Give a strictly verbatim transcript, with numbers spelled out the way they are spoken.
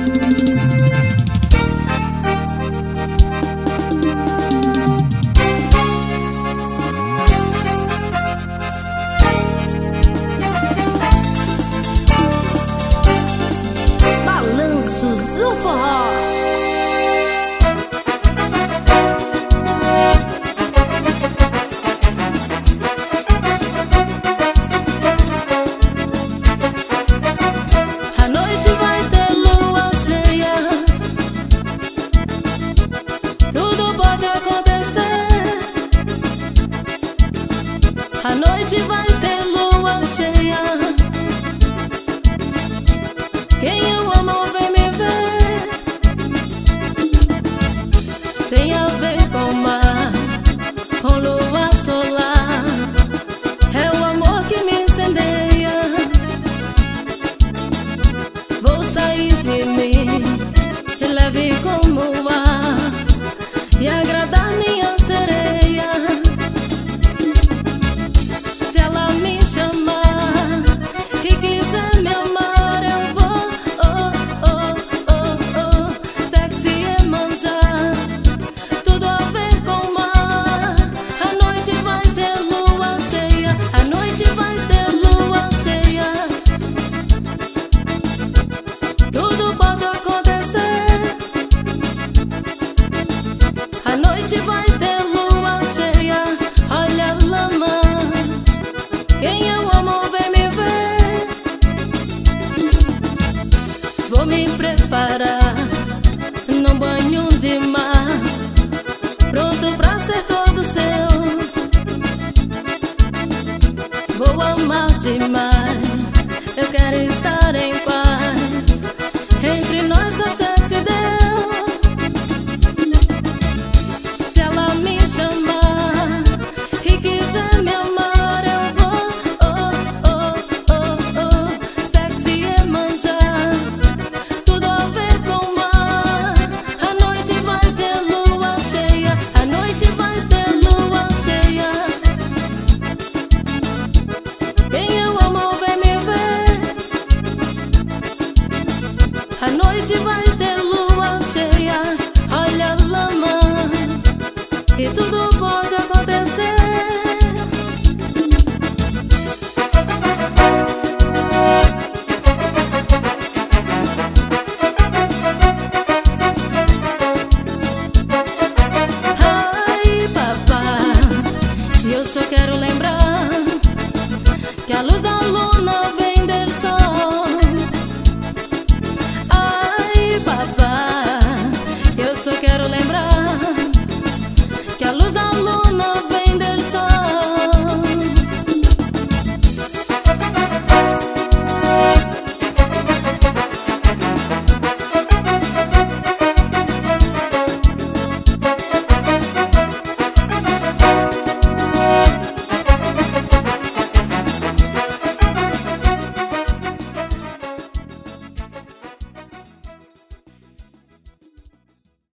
Balanços do Forró. A noite vai ter lua cheia, tudo pode acontecer. A noite vai ter lua cheia, quem eu amo vem me ver. Tem a ver com o mar, com lua solar. É o amor que me incendeia. Vou sair de mim, leve como o ar, e agradar minha sereia. Se ela me chamar e quiser me amar, eu vou, oh, oh, oh, oh. Sexy é manjar, tudo a ver com o mar. A noite vai ter lua cheia, a noite vai ter lua cheia, tudo pode acontecer. A noite vai ter lua cheia, olha a lama, quem eu amo vem me ver. Vou me preparar num banho de mar, pronto pra ser todo seu. Vou amar demais.